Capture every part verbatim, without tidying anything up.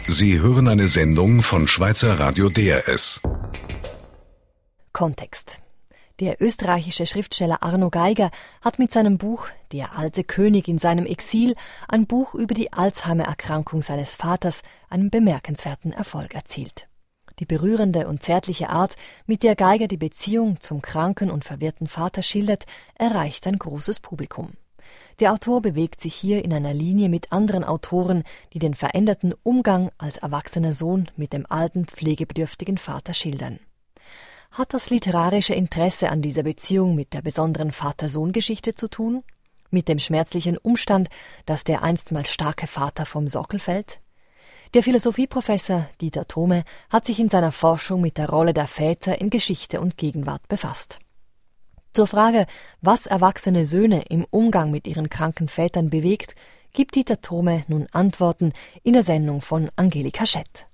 Sie hören eine Sendung von Schweizer Radio D R S. Kontext. Der österreichische Schriftsteller Arno Geiger hat mit seinem Buch »Der alte König in seinem Exil« ein Buch über die Alzheimer-Erkrankung seines Vaters einen bemerkenswerten Erfolg erzielt. Die berührende und zärtliche Art, mit der Geiger die Beziehung zum kranken und verwirrten Vater schildert, erreicht ein großes Publikum. Der Autor bewegt sich hier in einer Linie mit anderen Autoren, die den veränderten Umgang als erwachsener Sohn mit dem alten, pflegebedürftigen Vater schildern. Hat das literarische Interesse an dieser Beziehung mit der besonderen Vater-Sohn-Geschichte zu tun? Mit dem schmerzlichen Umstand, dass der einstmals starke Vater vom Sockel fällt? Der Philosophieprofessor Dieter Thome hat sich in seiner Forschung mit der Rolle der Väter in Geschichte und Gegenwart befasst. Zur Frage, was erwachsene Söhne im Umgang mit ihren kranken Vätern bewegt, gibt Dieter Thome nun Antworten in der Sendung von Angelika Schett.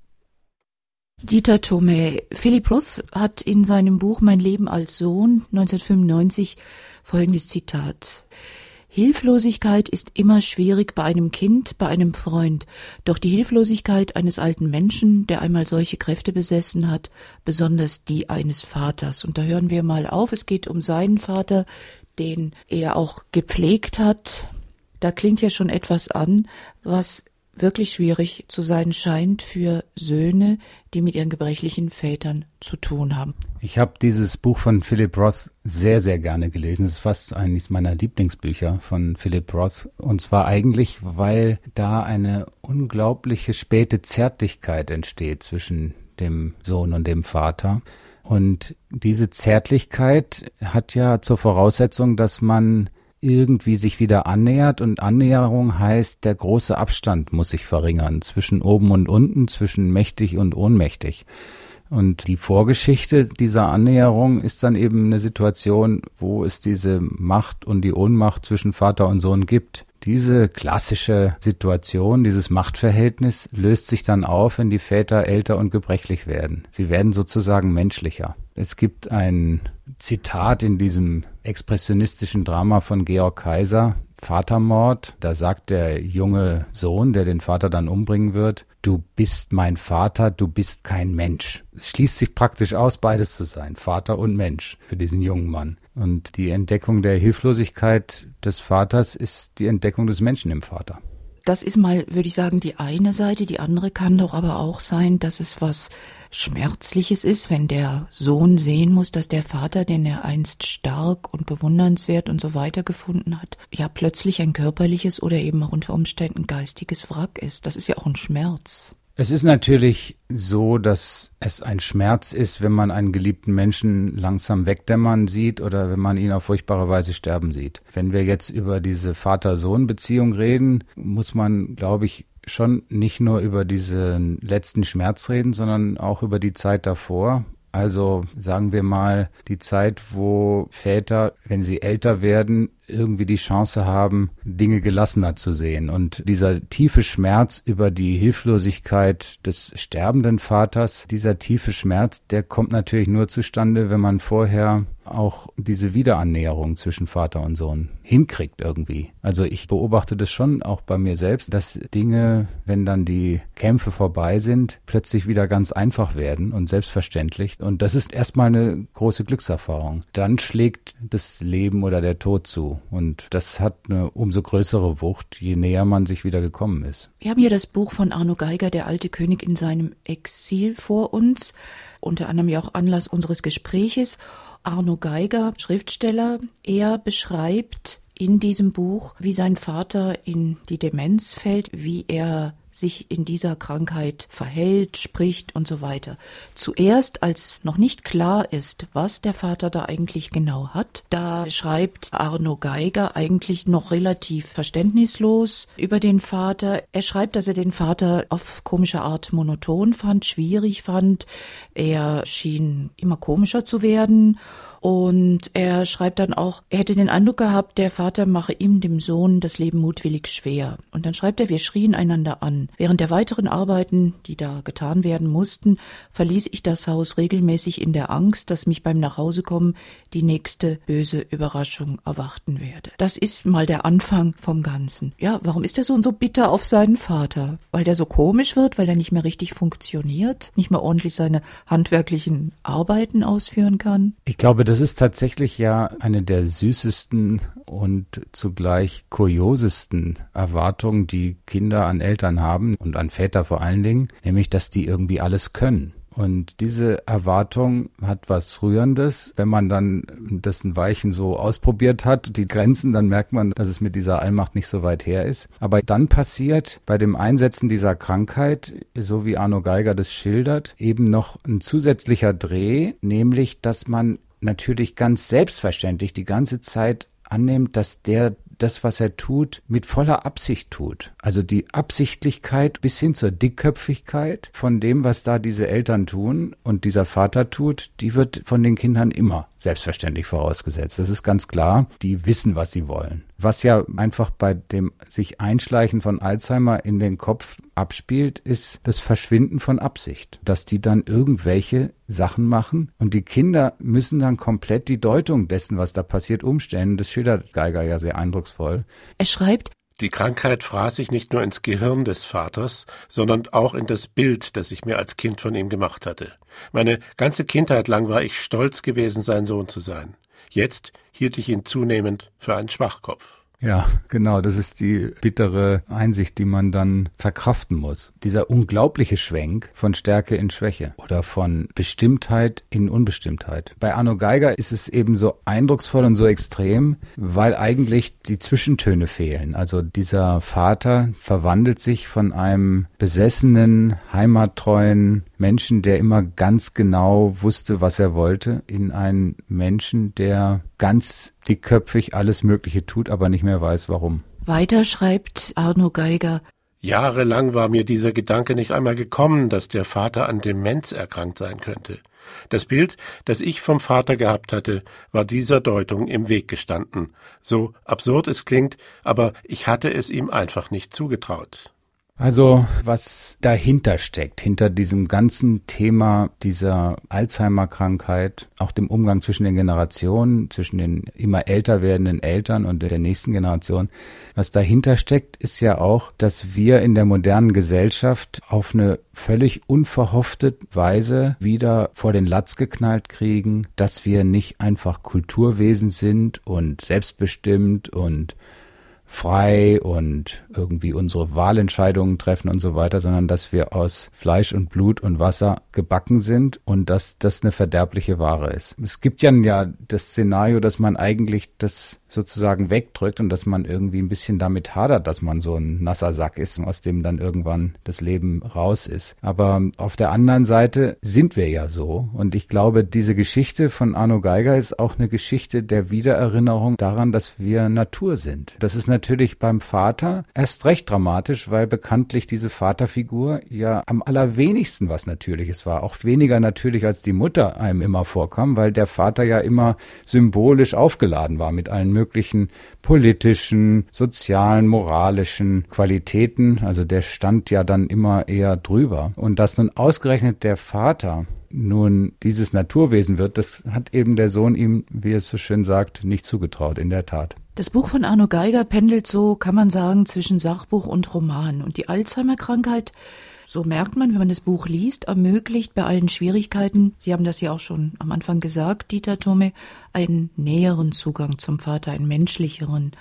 Dieter Thome, Philip Roth hat in seinem Buch Mein Leben als Sohn neunzehnhundertfünfundneunzig folgendes Zitat: Hilflosigkeit ist immer schwierig bei einem Kind, bei einem Freund. Doch die Hilflosigkeit eines alten Menschen, der einmal solche Kräfte besessen hat, besonders die eines Vaters. Und da hören wir mal auf, es geht um seinen Vater, den er auch gepflegt hat. Da klingt ja schon etwas an, was wirklich schwierig zu sein scheint für Söhne, die mit ihren gebrechlichen Vätern zu tun haben. Ich habe dieses Buch von Philip Roth sehr, sehr gerne gelesen. Es ist fast eines meiner Lieblingsbücher von Philip Roth. Und zwar eigentlich, weil da eine unglaubliche späte Zärtlichkeit entsteht zwischen dem Sohn und dem Vater. Und diese Zärtlichkeit hat ja zur Voraussetzung, dass man irgendwie sich wieder annähert, und Annäherung heißt, der große Abstand muss sich verringern zwischen oben und unten, zwischen mächtig und ohnmächtig. Und die Vorgeschichte dieser Annäherung ist dann eben eine Situation, wo es diese Macht und die Ohnmacht zwischen Vater und Sohn gibt. Diese klassische Situation, dieses Machtverhältnis löst sich dann auf, wenn die Väter älter und gebrechlich werden. Sie werden sozusagen menschlicher. Es gibt ein Zitat in diesem expressionistischen Drama von Georg Kaiser, Vatermord. Da sagt der junge Sohn, der den Vater dann umbringen wird: Du bist mein Vater, du bist kein Mensch. Es schließt sich praktisch aus, beides zu sein, Vater und Mensch, für diesen jungen Mann. Und die Entdeckung der Hilflosigkeit des Vaters ist die Entdeckung des Menschen im Vater. Das ist mal, würde ich sagen, die eine Seite. Die andere kann doch aber auch sein, dass es was Schmerzliches ist, wenn der Sohn sehen muss, dass der Vater, den er einst stark und bewundernswert und so weiter gefunden hat, ja plötzlich ein körperliches oder eben auch unter Umständen geistiges Wrack ist. Das ist ja auch ein Schmerz. Es ist natürlich so, dass es ein Schmerz ist, wenn man einen geliebten Menschen langsam wegdämmern sieht oder wenn man ihn auf furchtbare Weise sterben sieht. Wenn wir jetzt über diese Vater-Sohn-Beziehung reden, muss man, glaube ich, schon nicht nur über diesen letzten Schmerz reden, sondern auch über die Zeit davor. Also sagen wir mal die Zeit, wo Väter, wenn sie älter werden, irgendwie die Chance haben, Dinge gelassener zu sehen. Und dieser tiefe Schmerz über die Hilflosigkeit des sterbenden Vaters, dieser tiefe Schmerz, der kommt natürlich nur zustande, wenn man vorher auch diese Wiederannäherung zwischen Vater und Sohn hinkriegt irgendwie. Also ich beobachte das schon auch bei mir selbst, dass Dinge, wenn dann die Kämpfe vorbei sind, plötzlich wieder ganz einfach werden und selbstverständlich. Und das ist erstmal eine große Glückserfahrung. Dann schlägt das Leben oder der Tod zu. Und das hat eine umso größere Wucht, je näher man sich wieder gekommen ist. Wir haben hier das Buch von Arno Geiger, Der alte König in seinem Exil, vor uns. Unter anderem ja auch Anlass unseres Gespräches. Arno Geiger, Schriftsteller, er beschreibt in diesem Buch, wie sein Vater in die Demenz fällt, wie er sich in dieser Krankheit verhält, spricht und so weiter. Zuerst, als noch nicht klar ist, was der Vater da eigentlich genau hat, da schreibt Arno Geiger eigentlich noch relativ verständnislos über den Vater. Er schreibt, dass er den Vater auf komische Art monoton fand, schwierig fand. Er schien immer komischer zu werden. Und er schreibt dann auch, er hätte den Eindruck gehabt, der Vater mache ihm, dem Sohn, das Leben mutwillig schwer. Und dann schreibt er, wir schrien einander an. Während der weiteren Arbeiten, die da getan werden mussten, verließ ich das Haus regelmäßig in der Angst, dass mich beim Nachhausekommen die nächste böse Überraschung erwarten werde. Das ist mal der Anfang vom Ganzen. Ja, warum ist der Sohn so bitter auf seinen Vater? Weil der so komisch wird, weil er nicht mehr richtig funktioniert, nicht mehr ordentlich seine handwerklichen Arbeiten ausführen kann? Ich glaube, das ist tatsächlich ja eine der süßesten und zugleich kuriosesten Erwartungen, die Kinder an Eltern haben und an Väter vor allen Dingen, nämlich, dass die irgendwie alles können. Und diese Erwartung hat was Rührendes. Wenn man dann das ein Weilchen so ausprobiert hat, die Grenzen, dann merkt man, dass es mit dieser Allmacht nicht so weit her ist. Aber dann passiert bei dem Einsetzen dieser Krankheit, so wie Arno Geiger das schildert, eben noch ein zusätzlicher Dreh, nämlich, dass man natürlich ganz selbstverständlich die ganze Zeit annimmt, dass der das, was er tut, mit voller Absicht tut. Also die Absichtlichkeit bis hin zur Dickköpfigkeit von dem, was da diese Eltern tun und dieser Vater tut, die wird von den Kindern immer selbstverständlich vorausgesetzt. Das ist ganz klar. Die wissen, was sie wollen. Was ja einfach bei dem sich Einschleichen von Alzheimer in den Kopf abspielt, ist das Verschwinden von Absicht. Dass die dann irgendwelche Sachen machen und die Kinder müssen dann komplett die Deutung dessen, was da passiert, umstellen. Das schildert Geiger ja sehr eindrucksvoll. Er schreibt, die Krankheit fraß sich nicht nur ins Gehirn des Vaters, sondern auch in das Bild, das ich mir als Kind von ihm gemacht hatte. Meine ganze Kindheit lang war ich stolz gewesen, sein Sohn zu sein. Jetzt hielt ich ihn zunehmend für einen Schwachkopf. Ja, genau, das ist die bittere Einsicht, die man dann verkraften muss. Dieser unglaubliche Schwenk von Stärke in Schwäche oder von Bestimmtheit in Unbestimmtheit. Bei Arno Geiger ist es eben so eindrucksvoll und so extrem, weil eigentlich die Zwischentöne fehlen. Also dieser Vater verwandelt sich von einem besessenen, heimattreuen Menschen, der immer ganz genau wusste, was er wollte, in einen Menschen, der ganz dickköpfig alles Mögliche tut, aber nicht mehr weiß, warum. Weiter schreibt Arno Geiger, jahrelang war mir dieser Gedanke nicht einmal gekommen, dass der Vater an Demenz erkrankt sein könnte. Das Bild, das ich vom Vater gehabt hatte, war dieser Deutung im Weg gestanden. So absurd es klingt, aber ich hatte es ihm einfach nicht zugetraut. Also was dahinter steckt, hinter diesem ganzen Thema dieser Alzheimer-Krankheit, auch dem Umgang zwischen den Generationen, zwischen den immer älter werdenden Eltern und der nächsten Generation, was dahinter steckt, ist ja auch, dass wir in der modernen Gesellschaft auf eine völlig unverhoffte Weise wieder vor den Latz geknallt kriegen, dass wir nicht einfach Kulturwesen sind und selbstbestimmt und frei und irgendwie unsere Wahlentscheidungen treffen und so weiter, sondern dass wir aus Fleisch und Blut und Wasser gebacken sind und dass das eine verderbliche Ware ist. Es gibt ja, ja das Szenario, dass man eigentlich das sozusagen wegdrückt und dass man irgendwie ein bisschen damit hadert, dass man so ein nasser Sack ist, aus dem dann irgendwann das Leben raus ist. Aber auf der anderen Seite sind wir ja so und ich glaube, diese Geschichte von Arno Geiger ist auch eine Geschichte der Wiedererinnerung daran, dass wir Natur sind. Das ist natürlich beim Vater erst recht dramatisch, weil bekanntlich diese Vaterfigur ja am allerwenigsten was Natürliches war. Auch weniger natürlich, als die Mutter einem immer vorkam, weil der Vater ja immer symbolisch aufgeladen war mit allen möglichen politischen, sozialen, moralischen Qualitäten. Also der stand ja dann immer eher drüber. Und dass nun ausgerechnet der Vater nun dieses Naturwesen wird, das hat eben der Sohn ihm, wie es so schön sagt, nicht zugetraut, in der Tat. Das Buch von Arno Geiger pendelt so, kann man sagen, zwischen Sachbuch und Roman. Und die Alzheimer-Krankheit, so merkt man, wenn man das Buch liest, ermöglicht bei allen Schwierigkeiten, Sie haben das ja auch schon am Anfang gesagt, Dieter Thome, einen näheren Zugang zum Vater, einen menschlicheren.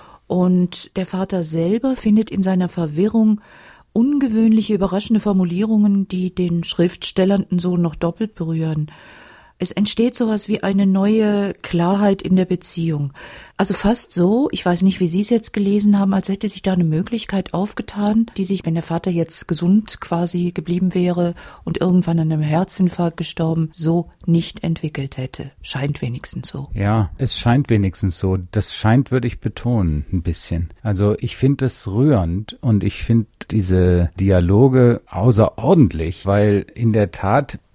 Und der Vater selber findet in seiner Verwirrung ungewöhnliche, überraschende Formulierungen, die den schriftstellernden Sohn noch doppelt berühren. Es entsteht sowas wie eine neue Klarheit in der Beziehung. Also fast so, ich weiß nicht, wie Sie es jetzt gelesen haben, als hätte sich da eine Möglichkeit aufgetan, die sich, wenn der Vater jetzt gesund quasi geblieben wäre und irgendwann an einem Herzinfarkt gestorben, so nicht entwickelt hätte. Scheint wenigstens so. Ja, es scheint wenigstens so. Das scheint, würde ich betonen, ein bisschen. Also ich finde es rührend und ich finde diese Dialoge außerordentlich, weil in der Tat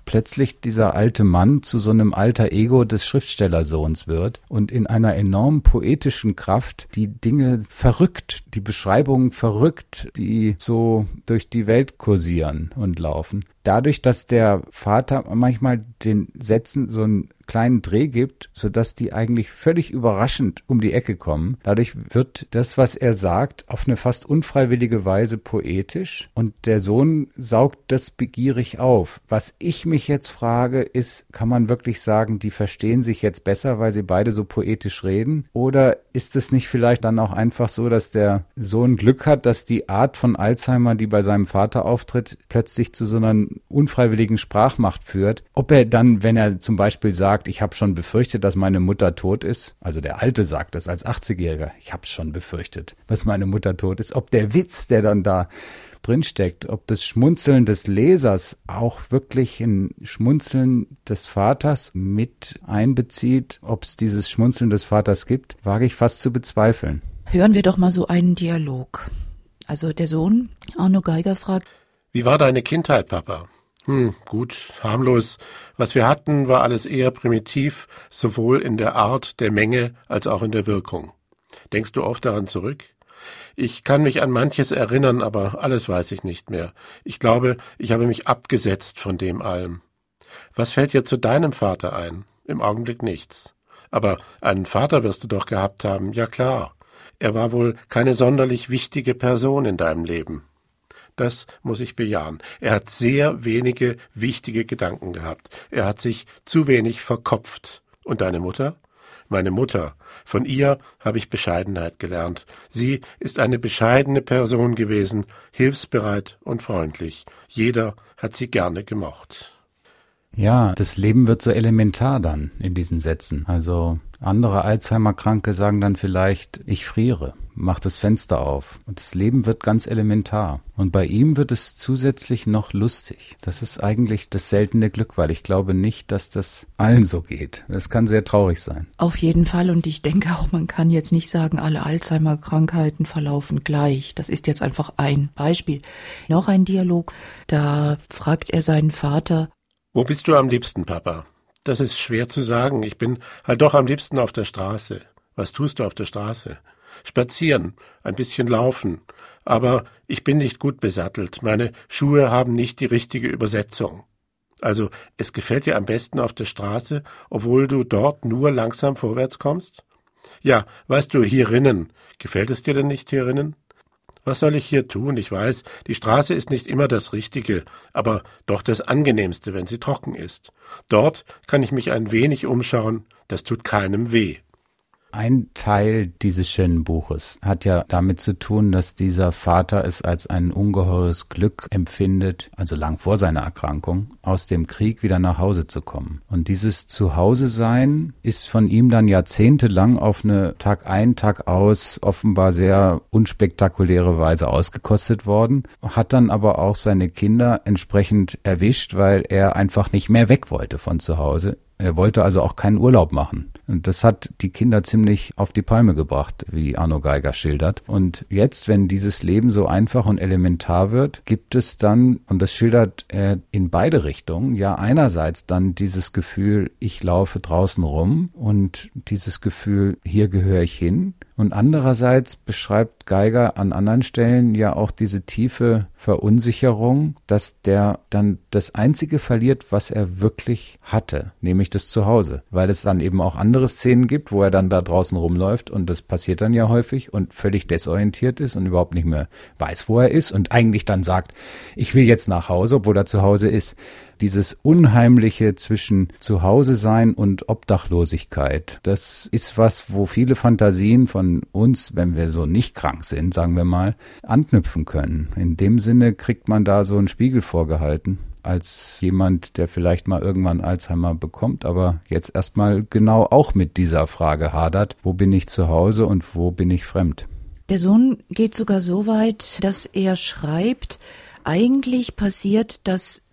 plötzlich dieser alte Mann zu so einem alter Ego des Schriftstellersohns wird und in einer enorm poetischen Kraft die Dinge verrückt, die Beschreibungen verrückt, die so durch die Welt kursieren und laufen. Dadurch, dass der Vater manchmal den Sätzen so einen kleinen Dreh gibt, sodass die eigentlich völlig überraschend um die Ecke kommen. Dadurch wird das, was er sagt, auf eine fast unfreiwillige Weise poetisch und der Sohn saugt das begierig auf. Was ich mich jetzt frage, ist, kann man wirklich sagen, die verstehen sich jetzt besser, weil sie beide so poetisch reden? Oder ist es nicht vielleicht dann auch einfach so, dass der Sohn Glück hat, dass die Art von Alzheimer, die bei seinem Vater auftritt, plötzlich zu so einer unfreiwilligen Sprachmacht führt? Ob er dann, wenn er zum Beispiel sagt, ich habe schon befürchtet, dass meine Mutter tot ist, also der Alte sagt das als achtzigjähriger, ich habe schon befürchtet, dass meine Mutter tot ist, ob der Witz, der dann da drinsteckt, ob das Schmunzeln des Lesers auch wirklich ein Schmunzeln des Vaters mit einbezieht, ob es dieses Schmunzeln des Vaters gibt, wage ich fast zu bezweifeln. Hören wir doch mal so einen Dialog. Also der Sohn, Arno Geiger, fragt: Wie war deine Kindheit, Papa? Hm, gut, harmlos. Was wir hatten, war alles eher primitiv, sowohl in der Art, der Menge, als auch in der Wirkung. Denkst du oft daran zurück? Ich kann mich an manches erinnern, aber alles weiß ich nicht mehr. Ich glaube, ich habe mich abgesetzt von dem allem. Was fällt dir zu deinem Vater ein? Im Augenblick nichts. Aber einen Vater wirst du doch gehabt haben, ja klar. Er war wohl keine sonderlich wichtige Person in deinem Leben. Das muss ich bejahen. Er hat sehr wenige wichtige Gedanken gehabt. Er hat sich zu wenig verkopft. Und deine Mutter? Meine Mutter. Von ihr habe ich Bescheidenheit gelernt. Sie ist eine bescheidene Person gewesen, hilfsbereit und freundlich. Jeder hat sie gerne gemocht. Ja, das Leben wird so elementar dann in diesen Sätzen. Also andere Alzheimer-Kranke sagen dann vielleicht, ich friere, mach das Fenster auf. Und das Leben wird ganz elementar. Und bei ihm wird es zusätzlich noch lustig. Das ist eigentlich das seltene Glück, weil ich glaube nicht, dass das allen so geht. Das kann sehr traurig sein. Auf jeden Fall. Und ich denke auch, man kann jetzt nicht sagen, alle Alzheimer-Krankheiten verlaufen gleich. Das ist jetzt einfach ein Beispiel. Noch ein Dialog. Da fragt er seinen Vater: Wo bist du am liebsten, Papa? Das ist schwer zu sagen. Ich bin halt doch am liebsten auf der Straße. Was tust du auf der Straße? Spazieren, ein bisschen laufen. Aber ich bin nicht gut besattelt. Meine Schuhe haben nicht die richtige Übersetzung. Also, es gefällt dir am besten auf der Straße, obwohl du dort nur langsam vorwärts kommst? Ja, weißt du, hierinnen. Gefällt es dir denn nicht hierinnen? Was soll ich hier tun? Ich weiß, die Straße ist nicht immer das Richtige, aber doch das Angenehmste, wenn sie trocken ist. Dort kann ich mich ein wenig umschauen, das tut keinem weh. Ein Teil dieses schönen Buches hat ja damit zu tun, dass dieser Vater es als ein ungeheures Glück empfindet, also lang vor seiner Erkrankung, aus dem Krieg wieder nach Hause zu kommen. Und dieses Zuhause-Sein ist von ihm dann jahrzehntelang auf eine Tag ein, Tag aus offenbar sehr unspektakuläre Weise ausgekostet worden, hat dann aber auch seine Kinder entsprechend erwischt, weil er einfach nicht mehr weg wollte von zu Hause. Er wollte also auch keinen Urlaub machen. Und das hat die Kinder ziemlich auf die Palme gebracht, wie Arno Geiger schildert. Und jetzt, wenn dieses Leben so einfach und elementar wird, gibt es dann, und das schildert er in beide Richtungen, ja einerseits dann dieses Gefühl, ich laufe draußen rum und dieses Gefühl, hier gehöre ich hin. Und andererseits beschreibt Geiger an anderen Stellen ja auch diese tiefe Verunsicherung, dass der dann das Einzige verliert, was er wirklich hatte, nämlich das Zuhause. Weil es dann eben auch andere Szenen gibt, wo er dann da draußen rumläuft und das passiert dann ja häufig und völlig desorientiert ist und überhaupt nicht mehr weiß, wo er ist und eigentlich dann sagt, ich will jetzt nach Hause, obwohl er zu Hause ist. Dieses Unheimliche zwischen Zuhause sein und Obdachlosigkeit, das ist was, wo viele Fantasien von uns, wenn wir so nicht krank sind, sagen wir mal, anknüpfen können. In dem Sinne kriegt man da so einen Spiegel vorgehalten, als jemand, der vielleicht mal irgendwann Alzheimer bekommt, aber jetzt erstmal genau auch mit dieser Frage hadert, wo bin ich zu Hause und wo bin ich fremd? Der Sohn geht sogar so weit, dass er schreibt, eigentlich passiert das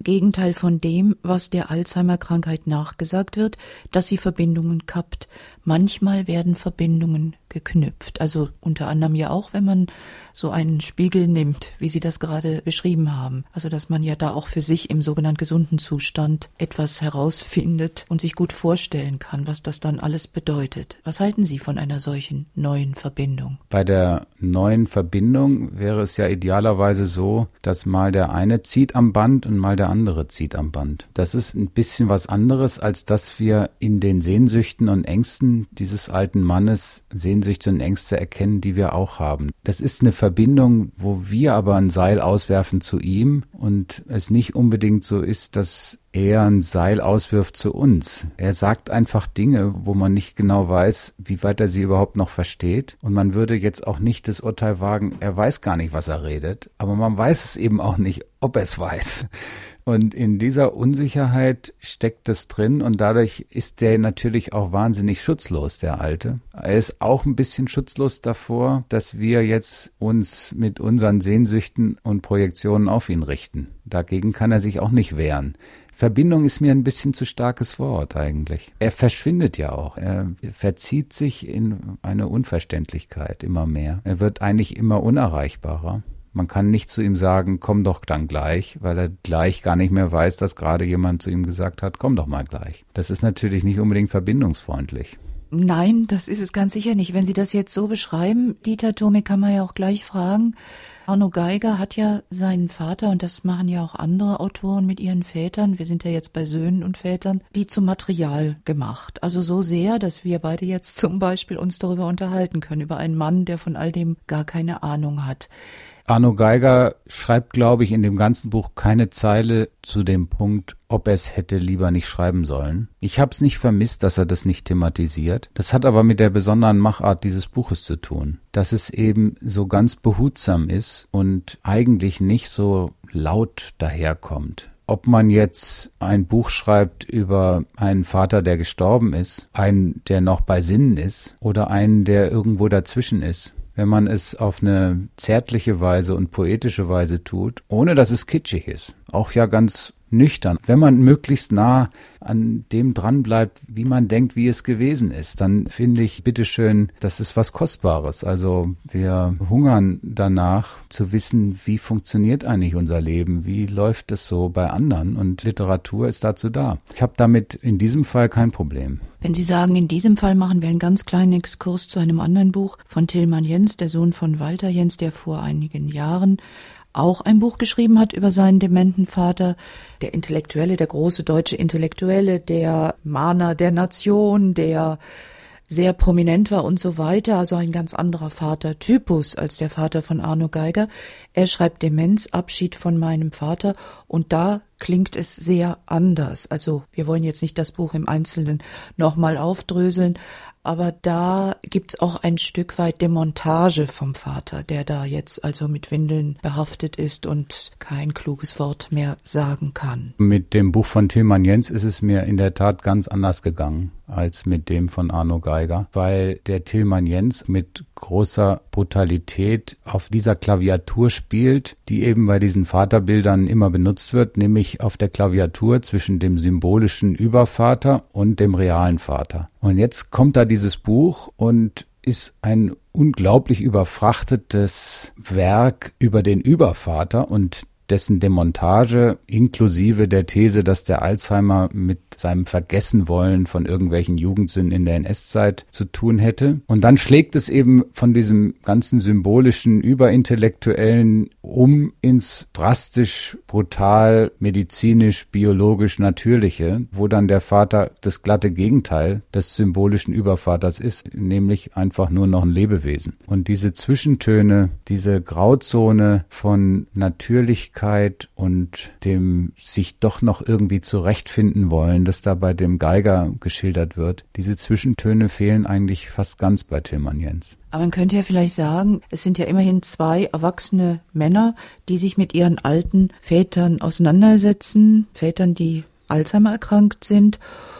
Gegenteil von dem, was der Alzheimer-Krankheit nachgesagt wird, dass sie Verbindungen kappt. Manchmal werden Verbindungen geknüpft. Also unter anderem ja auch, wenn man so einen Spiegel nimmt, wie Sie das gerade beschrieben haben. Also dass man ja da auch für sich im sogenannten gesunden Zustand etwas herausfindet und sich gut vorstellen kann, was das dann alles bedeutet. Was halten Sie von einer solchen neuen Verbindung? Bei der neuen Verbindung wäre es ja idealerweise so, dass mal der eine zieht am Band und mal der andere zieht am Band. Das ist ein bisschen was anderes, als dass wir in den Sehnsüchten und Ängsten dieses alten Mannes Sehnsüchte und Ängste erkennen, die wir auch haben. Das ist eine Verbindung, wo wir aber ein Seil auswerfen zu ihm und es nicht unbedingt so ist, dass er ein Seil auswirft zu uns. Er sagt einfach Dinge, wo man nicht genau weiß, wie weit er sie überhaupt noch versteht. Und man würde jetzt auch nicht das Urteil wagen, er weiß gar nicht, was er redet. Aber man weiß es eben auch nicht, ob er es weiß. Und in dieser Unsicherheit steckt es drin und dadurch ist der natürlich auch wahnsinnig schutzlos, der Alte. Er ist auch ein bisschen schutzlos davor, dass wir jetzt uns mit unseren Sehnsüchten und Projektionen auf ihn richten. Dagegen kann er sich auch nicht wehren. Verbindung ist mir ein bisschen zu starkes Wort eigentlich. Er verschwindet ja auch. Er verzieht sich in eine Unverständlichkeit immer mehr. Er wird eigentlich immer unerreichbarer. Man kann nicht zu ihm sagen, komm doch dann gleich, weil er gleich gar nicht mehr weiß, dass gerade jemand zu ihm gesagt hat, komm doch mal gleich. Das ist natürlich nicht unbedingt verbindungsfreundlich. Nein, das ist es ganz sicher nicht. Wenn Sie das jetzt so beschreiben, Dieter Thome, kann man ja auch gleich fragen. Arno Geiger hat ja seinen Vater, und das machen ja auch andere Autoren mit ihren Vätern, wir sind ja jetzt bei Söhnen und Vätern, die zum Material gemacht. Also so sehr, dass wir beide jetzt zum Beispiel uns darüber unterhalten können, über einen Mann, der von all dem gar keine Ahnung hat. Arno Geiger schreibt, glaube ich, in dem ganzen Buch keine Zeile zu dem Punkt, ob er es hätte lieber nicht schreiben sollen. Ich habe es nicht vermisst, dass er das nicht thematisiert. Das hat aber mit der besonderen Machart dieses Buches zu tun, dass es eben so ganz behutsam ist und eigentlich nicht so laut daherkommt. Ob man jetzt ein Buch schreibt über einen Vater, der gestorben ist, einen, der noch bei Sinnen ist oder einen, der irgendwo dazwischen ist. Wenn man es auf eine zärtliche Weise und poetische Weise tut, ohne dass es kitschig ist, auch ja ganz nüchtern. Wenn man möglichst nah an dem dran bleibt, wie man denkt, wie es gewesen ist, dann finde ich, bitteschön, das ist was Kostbares. Also wir hungern danach zu wissen, wie funktioniert eigentlich unser Leben, wie läuft es so bei anderen, und Literatur ist dazu da. Ich habe damit in diesem Fall kein Problem. Wenn Sie sagen, in diesem Fall machen wir einen ganz kleinen Exkurs zu einem anderen Buch von Tilman Jens, der Sohn von Walter Jens, der vor einigen Jahren auch ein Buch geschrieben hat über seinen dementen Vater, der Intellektuelle, der große deutsche Intellektuelle, der Mahner der Nation, der sehr prominent war und so weiter, also ein ganz anderer Vatertypus als der Vater von Arno Geiger. Er schreibt Demenz, Abschied von meinem Vater, und da klingt es sehr anders. Also wir wollen jetzt nicht das Buch im Einzelnen nochmal aufdröseln, aber da gibt's auch ein Stück weit Demontage vom Vater, der da jetzt also mit Windeln behaftet ist und kein kluges Wort mehr sagen kann. Mit dem Buch von Tilman Jens ist es mir in der Tat ganz anders gegangen als mit dem von Arno Geiger, weil der Tilman Jens mit großer Brutalität auf dieser Klaviatur spielt, die eben bei diesen Vaterbildern immer benutzt wird, nämlich auf der Klaviatur zwischen dem symbolischen Übervater und dem realen Vater. Und jetzt kommt da dieses Buch und ist ein unglaublich überfrachtetes Werk über den Übervater und dessen Demontage inklusive der These, dass der Alzheimer mit seinem Vergessenwollen von irgendwelchen Jugendsünden in der N S-Zeit zu tun hätte. Und dann schlägt es eben von diesem ganzen symbolischen, überintellektuellen um ins drastisch, brutal, medizinisch, biologisch Natürliche, wo dann der Vater das glatte Gegenteil des symbolischen Übervaters ist, nämlich einfach nur noch ein Lebewesen. Und diese Zwischentöne, diese Grauzone von Natürlichkeit und dem sich doch noch irgendwie zurechtfinden wollen, das da bei dem Geiger geschildert wird, diese Zwischentöne fehlen eigentlich fast ganz bei Tilman Jens. Aber man könnte ja vielleicht sagen, es sind ja immerhin zwei erwachsene Männer, die sich mit ihren alten Vätern auseinandersetzen, Vätern, die Alzheimer erkrankt sind.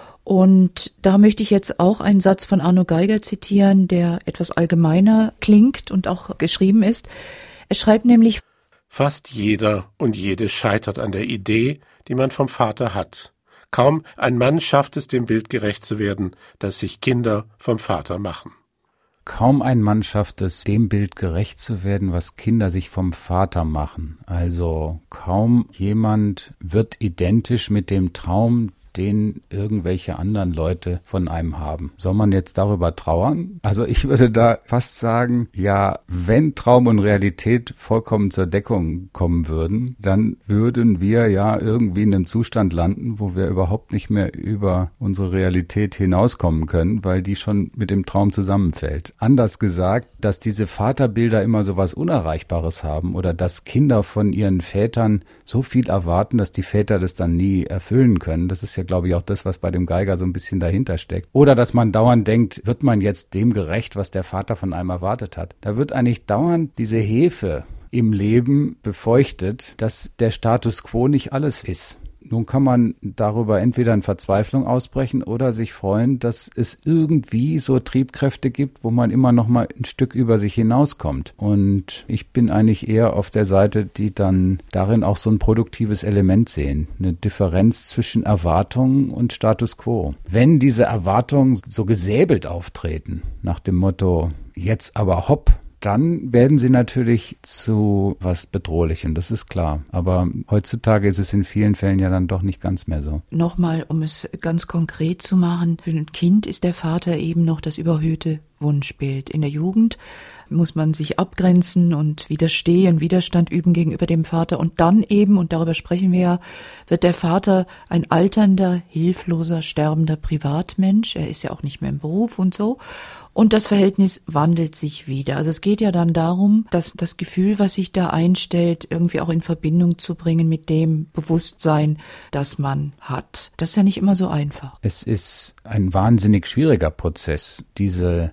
Und da möchte ich jetzt auch einen Satz von Arno Geiger zitieren, der etwas allgemeiner klingt und auch geschrieben ist. Er schreibt nämlich: Fast jeder und jede scheitert an der Idee, die man vom Vater hat. Kaum ein Mann schafft es, dem Bild gerecht zu werden, das sich Kinder vom Vater machen. Kaum ein Mann schafft es, dem Bild gerecht zu werden, was Kinder sich vom Vater machen. Also kaum jemand wird identisch mit dem Traum, den irgendwelche anderen Leute von einem haben. Soll man jetzt darüber trauern? Also ich würde da fast sagen, ja, wenn Traum und Realität vollkommen zur Deckung kommen würden, dann würden wir ja irgendwie in einem Zustand landen, wo wir überhaupt nicht mehr über unsere Realität hinauskommen können, weil die schon mit dem Traum zusammenfällt. Anders gesagt, dass diese Vaterbilder immer so was Unerreichbares haben oder dass Kinder von ihren Vätern so viel erwarten, dass die Väter das dann nie erfüllen können. Das ist ja, glaube ich, auch das, was bei dem Geiger so ein bisschen dahinter steckt. Oder dass man dauernd denkt, wird man jetzt dem gerecht, was der Vater von einem erwartet hat. Da wird eigentlich dauernd diese Hefe im Leben befeuchtet, dass der Status quo nicht alles ist. Nun kann man darüber entweder in Verzweiflung ausbrechen oder sich freuen, dass es irgendwie so Triebkräfte gibt, wo man immer noch mal ein Stück über sich hinauskommt. Und ich bin eigentlich eher auf der Seite, die dann darin auch so ein produktives Element sehen. Eine Differenz zwischen Erwartungen und Status quo. Wenn diese Erwartungen so gesäbelt auftreten, nach dem Motto, jetzt aber hopp, dann werden sie natürlich zu was Bedrohlichem, das ist klar. Aber heutzutage ist es in vielen Fällen ja dann doch nicht ganz mehr so. Nochmal, um es ganz konkret zu machen, für ein Kind ist der Vater eben noch das überhöhte Wunschbild. In der Jugend muss man sich abgrenzen und widerstehen, Widerstand üben gegenüber dem Vater. Und dann eben, und darüber sprechen wir ja, wird der Vater ein alternder, hilfloser, sterbender Privatmensch. Er ist ja auch nicht mehr im Beruf und so. Und das Verhältnis wandelt sich wieder. Also es geht ja dann darum, dass das Gefühl, was sich da einstellt, irgendwie auch in Verbindung zu bringen mit dem Bewusstsein, das man hat. Das ist ja nicht immer so einfach. Es ist ein wahnsinnig schwieriger Prozess, diese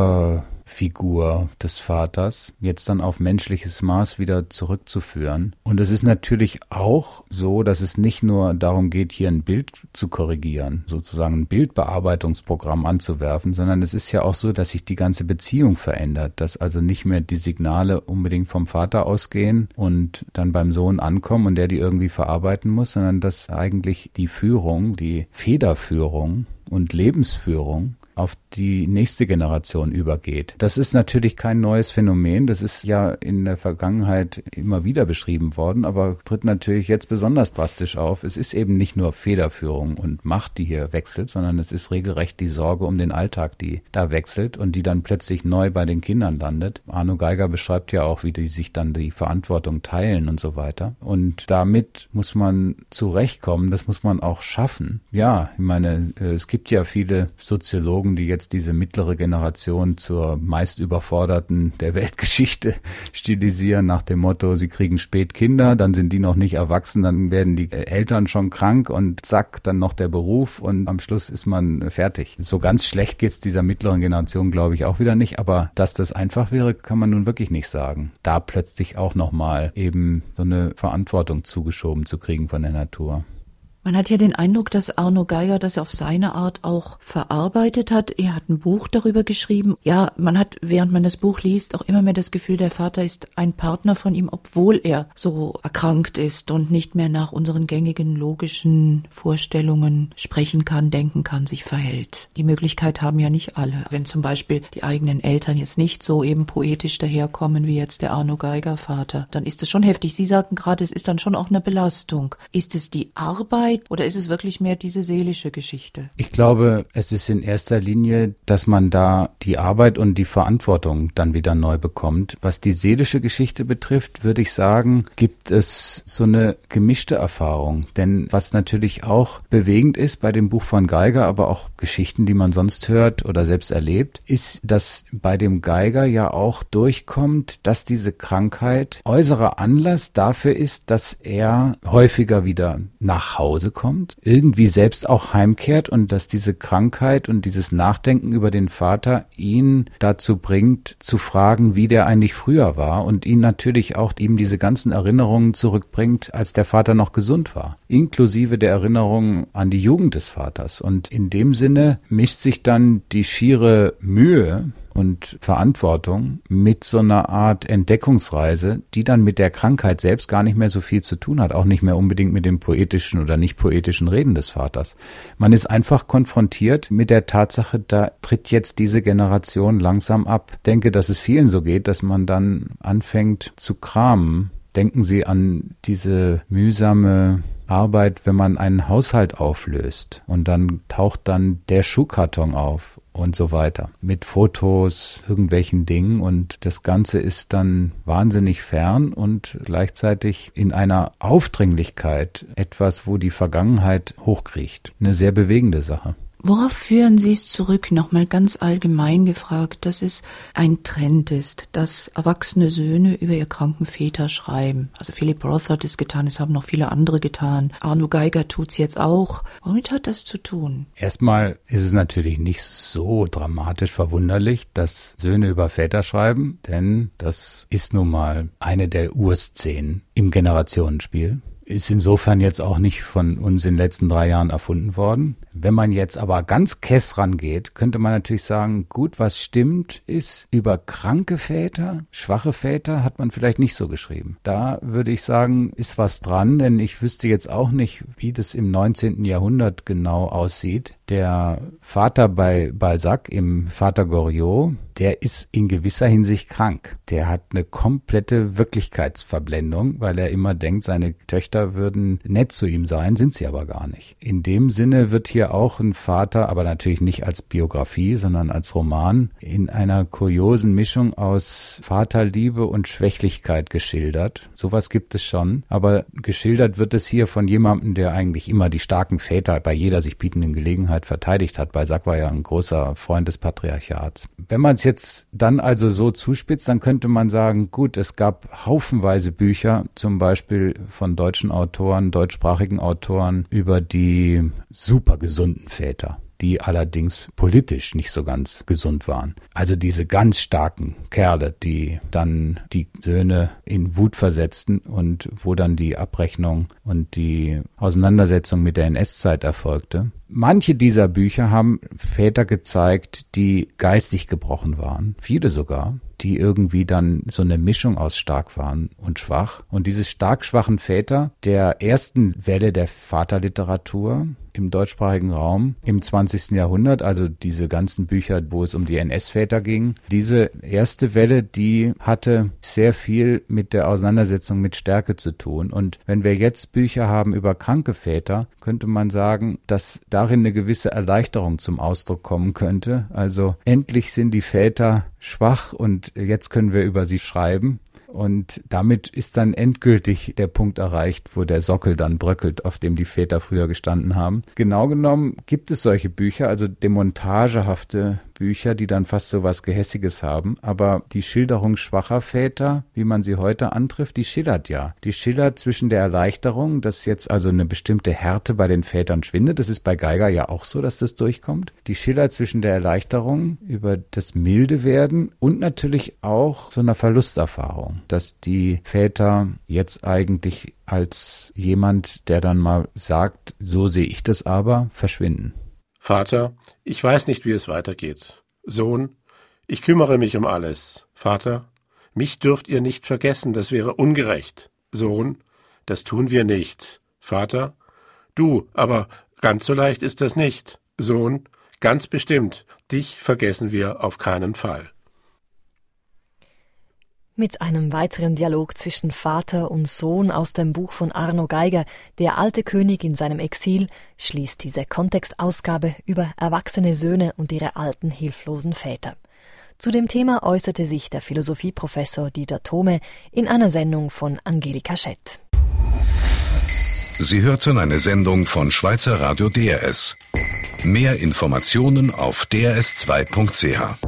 Überfigur des Vaters jetzt dann auf menschliches Maß wieder zurückzuführen. Und es ist natürlich auch so, dass es nicht nur darum geht, hier ein Bild zu korrigieren, sozusagen ein Bildbearbeitungsprogramm anzuwerfen, sondern es ist ja auch so, dass sich die ganze Beziehung verändert, dass also nicht mehr die Signale unbedingt vom Vater ausgehen und dann beim Sohn ankommen und der die irgendwie verarbeiten muss, sondern dass eigentlich die Führung, die Federführung und Lebensführung auf die nächste Generation übergeht. Das ist natürlich kein neues Phänomen, das ist ja in der Vergangenheit immer wieder beschrieben worden, aber tritt natürlich jetzt besonders drastisch auf. Es ist eben nicht nur Federführung und Macht, die hier wechselt, sondern es ist regelrecht die Sorge um den Alltag, die da wechselt und die dann plötzlich neu bei den Kindern landet. Arno Geiger beschreibt ja auch, wie die sich dann die Verantwortung teilen und so weiter. Und damit muss man zurechtkommen, das muss man auch schaffen. Ja, ich meine, es gibt ja viele Soziologen, die jetzt diese mittlere Generation zur meist Überforderten der Weltgeschichte stilisieren, nach dem Motto, sie kriegen spät Kinder, dann sind die noch nicht erwachsen, dann werden die Eltern schon krank und zack, dann noch der Beruf und am Schluss ist man fertig. So ganz schlecht geht's dieser mittleren Generation, glaube ich, auch wieder nicht, aber dass das einfach wäre, kann man nun wirklich nicht sagen. Da plötzlich auch nochmal eben so eine Verantwortung zugeschoben zu kriegen von der Natur. Man hat ja den Eindruck, dass Arno Geiger das auf seine Art auch verarbeitet hat. Er hat ein Buch darüber geschrieben. Ja, man hat, während man das Buch liest, auch immer mehr das Gefühl, der Vater ist ein Partner von ihm, obwohl er so erkrankt ist und nicht mehr nach unseren gängigen logischen Vorstellungen sprechen kann, denken kann, sich verhält. Die Möglichkeit haben ja nicht alle. Wenn zum Beispiel die eigenen Eltern jetzt nicht so eben poetisch daherkommen wie jetzt der Arno Geiger Vater, dann ist es schon heftig. Sie sagten gerade, es ist dann schon auch eine Belastung. Ist es die Arbeit? Oder ist es wirklich mehr diese seelische Geschichte? Ich glaube, es ist in erster Linie, dass man da die Arbeit und die Verantwortung dann wieder neu bekommt. Was die seelische Geschichte betrifft, würde ich sagen, gibt es so eine gemischte Erfahrung. Denn was natürlich auch bewegend ist bei dem Buch von Geiger, aber auch Geschichten, die man sonst hört oder selbst erlebt, ist, dass bei dem Geiger ja auch durchkommt, dass diese Krankheit äußerer Anlass dafür ist, dass er häufiger wieder nach Hause kommt, irgendwie selbst auch heimkehrt und dass diese Krankheit und dieses Nachdenken über den Vater ihn dazu bringt, zu fragen, wie der eigentlich früher war und ihn natürlich auch ihm diese ganzen Erinnerungen zurückbringt, als der Vater noch gesund war, inklusive der Erinnerungen an die Jugend des Vaters. Und in dem Sinne mischt sich dann die schiere Mühe und Verantwortung mit so einer Art Entdeckungsreise, die dann mit der Krankheit selbst gar nicht mehr so viel zu tun hat, auch nicht mehr unbedingt mit dem poetischen oder nicht poetischen Reden des Vaters. Man ist einfach konfrontiert mit der Tatsache, da tritt jetzt diese Generation langsam ab. Ich denke, dass es vielen so geht, dass man dann anfängt zu kramen. Denken Sie an diese mühsame Arbeit, wenn man einen Haushalt auflöst und dann taucht dann der Schuhkarton auf und so weiter mit Fotos, irgendwelchen Dingen und das Ganze ist dann wahnsinnig fern und gleichzeitig in einer Aufdringlichkeit etwas, wo die Vergangenheit hochkriecht. Eine sehr bewegende Sache. Worauf führen Sie es zurück, nochmal ganz allgemein gefragt, dass es ein Trend ist, dass erwachsene Söhne über ihre kranken Väter schreiben? Also Philip Roth hat es getan, es haben noch viele andere getan. Arno Geiger tut es jetzt auch. Womit hat das zu tun? Erstmal ist es natürlich nicht so dramatisch verwunderlich, dass Söhne über Väter schreiben, denn das ist nun mal eine der Urszenen im Generationenspiel. Ist insofern jetzt auch nicht von uns in den letzten drei Jahren erfunden worden. Wenn man jetzt aber ganz kess rangeht, könnte man natürlich sagen, gut, was stimmt, ist, über kranke Väter, schwache Väter hat man vielleicht nicht so geschrieben. Da würde ich sagen, ist was dran, denn ich wüsste jetzt auch nicht, wie das im neunzehnten Jahrhundert genau aussieht. Der Vater bei Balzac im Vater Goriot, der ist in gewisser Hinsicht krank. Der hat eine komplette Wirklichkeitsverblendung, weil er immer denkt, seine Töchter würden nett zu ihm sein, sind sie aber gar nicht. In dem Sinne wird hier auch ein Vater, aber natürlich nicht als Biografie, sondern als Roman, in einer kuriosen Mischung aus Vaterliebe und Schwächlichkeit geschildert. Sowas gibt es schon, aber geschildert wird es hier von jemandem, der eigentlich immer die starken Väter bei jeder sich bietenden Gelegenheit verteidigt hat. Balzac war ja ein großer Freund des Patriarchats. Wenn man es jetzt dann also so zuspitzt, dann könnte man sagen, gut, es gab haufenweise Bücher, zum Beispiel von deutschen Autoren, deutschsprachigen Autoren, über die super gesunden Väter, die allerdings politisch nicht so ganz gesund waren. Also diese ganz starken Kerle, die dann die Söhne in Wut versetzten und wo dann die Abrechnung und die Auseinandersetzung mit der N S-Zeit erfolgte. Manche dieser Bücher haben Väter gezeigt, die geistig gebrochen waren, viele sogar, die irgendwie dann so eine Mischung aus stark waren und schwach. Und diese stark-schwachen Väter der ersten Welle der Vaterliteratur im deutschsprachigen Raum im zwanzigsten Jahrhundert, also diese ganzen Bücher, wo es um die N S-Väter ging, diese erste Welle, die hatte sehr viel mit der Auseinandersetzung mit Stärke zu tun. Und wenn wir jetzt Bücher haben über kranke Väter, könnte man sagen, dass darin eine gewisse Erleichterung zum Ausdruck kommen könnte. Also endlich sind die Väter schwach und jetzt können wir über sie schreiben. Und damit ist dann endgültig der Punkt erreicht, wo der Sockel dann bröckelt, auf dem die Väter früher gestanden haben. Genau genommen gibt es solche Bücher, also demontagehafte Bücher, die dann fast so was Gehässiges haben. Aber die Schilderung schwacher Väter, wie man sie heute antrifft, die schillert ja. Die schillert zwischen der Erleichterung, dass jetzt also eine bestimmte Härte bei den Vätern schwindet. Das ist bei Geiger ja auch so, dass das durchkommt. Die schillert zwischen der Erleichterung über das milde Werden und natürlich auch so einer Verlusterfahrung, dass die Väter jetzt eigentlich als jemand, der dann mal sagt, so sehe ich das aber, verschwinden. Vater, ich weiß nicht, wie es weitergeht. Sohn, ich kümmere mich um alles. Vater, mich dürft ihr nicht vergessen, das wäre ungerecht. Sohn, das tun wir nicht. Vater, du, aber ganz so leicht ist das nicht. Sohn, ganz bestimmt, dich vergessen wir auf keinen Fall. Mit einem weiteren Dialog zwischen Vater und Sohn aus dem Buch von Arno Geiger, Der alte König in seinem Exil, schließt diese Kontextausgabe über erwachsene Söhne und ihre alten, hilflosen Väter. Zu dem Thema äußerte sich der Philosophieprofessor Dieter Thome in einer Sendung von Angelika Schett. Sie hörten eine Sendung von Schweizer Radio D R S. Mehr Informationen auf d r s zwei punkt c h.